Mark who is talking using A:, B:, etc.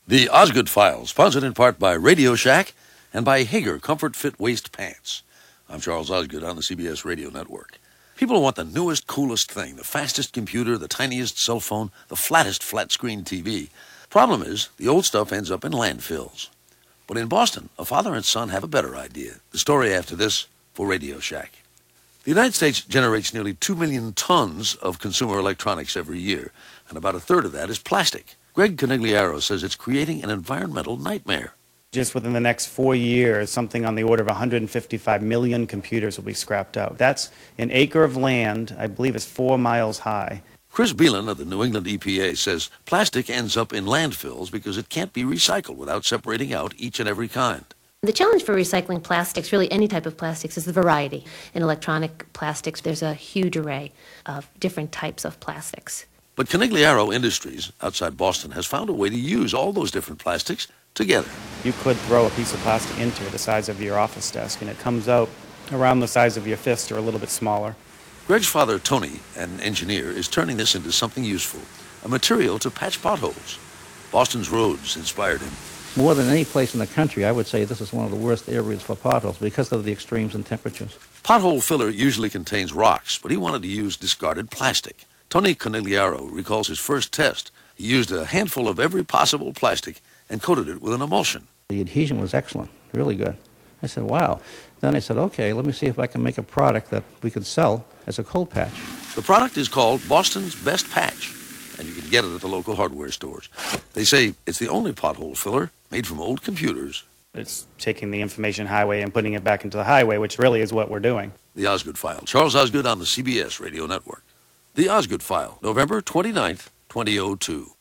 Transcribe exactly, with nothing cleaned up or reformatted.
A: The Osgood Files, sponsored in part by Radio Shack and by Hager Comfort Fit Waist Pants. I'm Charles Osgood on the C B S Radio Network. People want the newest, coolest thing, the fastest computer, the tiniest cell phone, the flattest flat-screen T V. Problem is, the old stuff ends up in landfills. But in Boston, a father and son have a better idea. The story after this for Radio Shack. The United States generates nearly two million tons of consumer electronics every year, and about a third of that is plastic. Greg Conigliaro says it's creating an environmental nightmare.
B: Just within the next four years, something on the order of one hundred fifty-five million computers will be scrapped out. That's an acre of land, I believe it's four miles high.
A: Chris Beelan of the New England E P A says plastic ends up in landfills because it can't be recycled without separating out each and every kind.
C: The challenge for recycling plastics, really any type of plastics, is the variety. In electronic plastics, there's a huge array of different types of plastics.
A: But Conigliaro Industries, outside Boston, has found a way to use all those different plastics together.
B: You could throw a piece of plastic into it the size of your office desk, and it comes out around the size of your fist or a little bit smaller.
A: Greg's father, Tony, an engineer, is turning this into something useful, a material to patch potholes. Boston's roads inspired him.
D: More than any place in the country, I would say this is one of the worst areas for potholes because of the extremes in temperatures.
A: Pothole filler usually contains rocks, but he wanted to use discarded plastic. Tony Conigliaro recalls his first test. He used a handful of every possible plastic and coated it with an emulsion.
D: The adhesion was excellent, really good. I said, wow. Then I said, okay, let me see if I can make a product that we could sell as a cold patch.
A: The product is called Boston's Best Patch, and you can get it at the local hardware stores. They say it's the only pothole filler made from old computers.
B: It's taking the information highway and putting it back into the highway, which really is what we're doing.
A: The Osgood File. Charles Osgood on the C B S Radio Network. The Osgood File, November twenty-ninth, twenty oh two.